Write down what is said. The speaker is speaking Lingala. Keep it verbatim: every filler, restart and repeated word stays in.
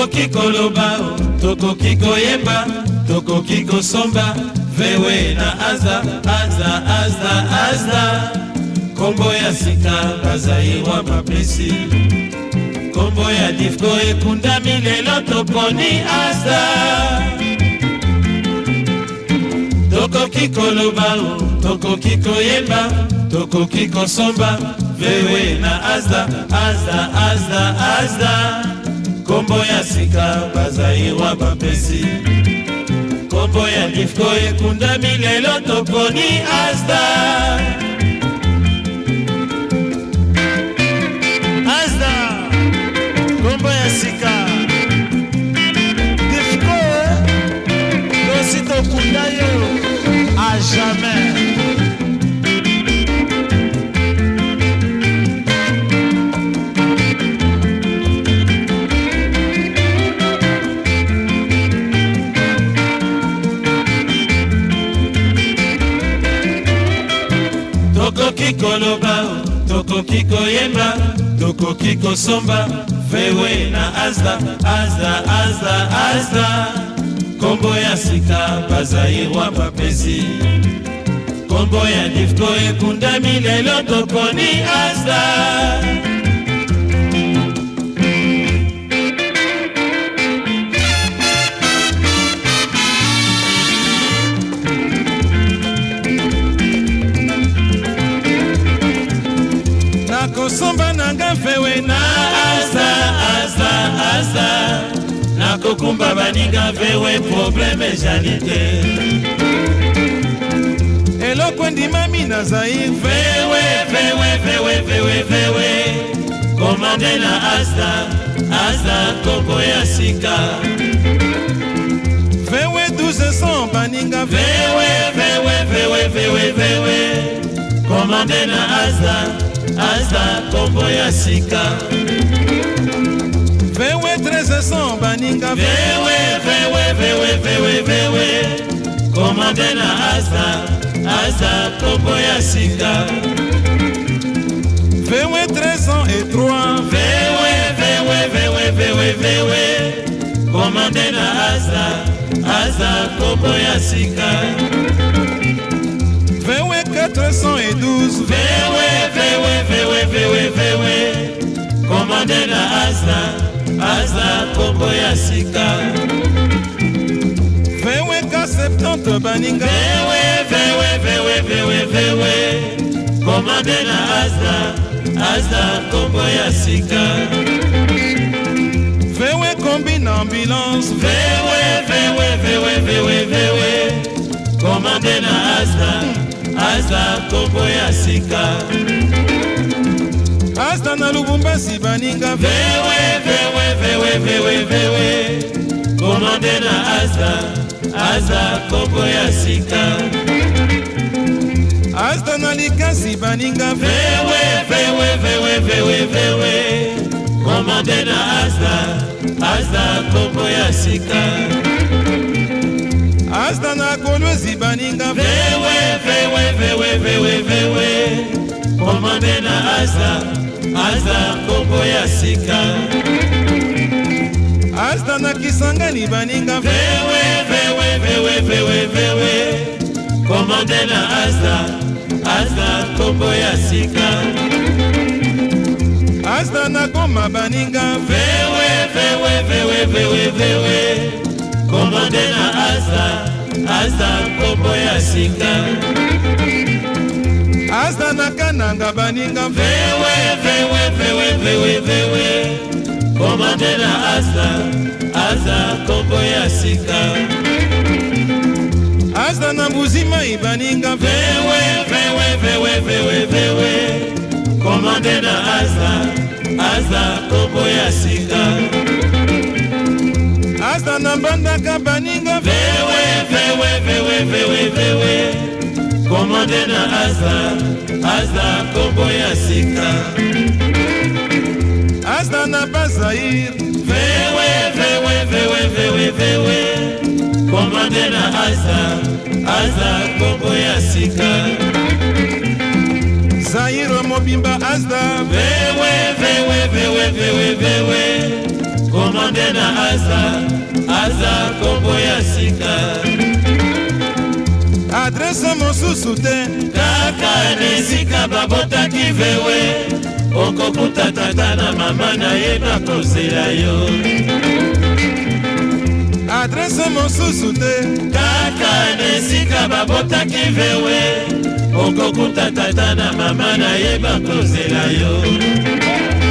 Tokoki koloba, tokoki koyemba, tokoki kosomba, vewe na azda, azda, azda, azda. Kombo ya sika bazairwa mapesi, kombo ya difko ekunda milelo toponi azda. Tokoki koloba, tokoki koyemba, tokoki kosomba, vewe na azda, azda, azda, azda. Kombo ya sika bazairwa mapesi, kombo ya difko ekunda milelo toponi azda. Kombo ya sika difko dosito kundayo à jamais. Tokoki koloba, tokoki koyemba, tokoki kosomba, vewe na azda, azda, azda, azda. Kombo ya sika bazairwa mapesi, kombo ya difko ekunda milelo toponi azda. Nakosomba nanga vewe na azda, azda, azda. Nakokumba baninga vewe probleme janite. Eloko ndima mina zair vewe, vewe, vewe, vewe, vewe. Komande na azda, azda kombo ya sika. Vewe douze cents baninga vewe, vewe, vewe, vewe, vewe. Komande na azda, azda kombo ya sika. Vewe treize cents baninga vewe, vewe, vewe, vewe, vewe. Komande na azda, azda kombo ya sika. Vewe treize cents et trois, vewe, vewe, vewe, vewe, vewe. Komande na azda, azda kombo ya sika. Vewe quatre cents et douze, vewe, vewe, vewe, vewe, vewe. Komande na azda, azda kombo ya sika. Vewe ka septante baninga vewe, vewe, vewe, vewe, vewe. Komande na azda, azda kombo ya sika. Vewe kombi na ambulance vewe, vewe, vewe, vewe, vewe. Komande na azda, azda kombo ya sika. Azda na Lubumbashi baninga vewe, vewe, vewe, vewe, vewe. Komande na azda, azda kombo ya sika. Azda na Likasi baninga vewe, vewe, vewe, vewe, vewe. Komande na azda, azda kombo ya sika. Azda na Kolwezi baninga vewe, vewe, vewe, vewe, vewe. Komande na azda, azda kombo ya sika. Azda na Kisangani baninga vewe, vewe, vewe, vewe, vewe. Komande na azda, azda kombo ya sika. Azda na Goma baninga vewe, vewe, vewe, vewe, vewe. Komande na azda, azda kombo ya sika. Azda na Kananga baninga vewe, vewe, vewe, vewe, vewe. Komande na azda, azda kombo ya sika. Azda na Mbuzima ibaninga vewe, vewe, vewe, vewe, vewe. Komande na azda, azda kombo ya sika. Azda na Mbandaka baninga vewe, vewe, vewe, vewe, vewe. Komande na azda, azda kombo ya sika. Azda na Bazair vewe, vewe, vewe, vewe, vewe. Komande na azda, azda kombo ya sika. Zairo Mobimba azda vewe, vewe, vewe, vewe, vewe. komande na aza aza kombo ya sika adrese mosusu te kaka nesika babotaki vewe okokuta tata na mama na ye bakozela yo adrese mosusu te kaka nesika babotaki vewe okokuta tata na mama na ye bakozela yo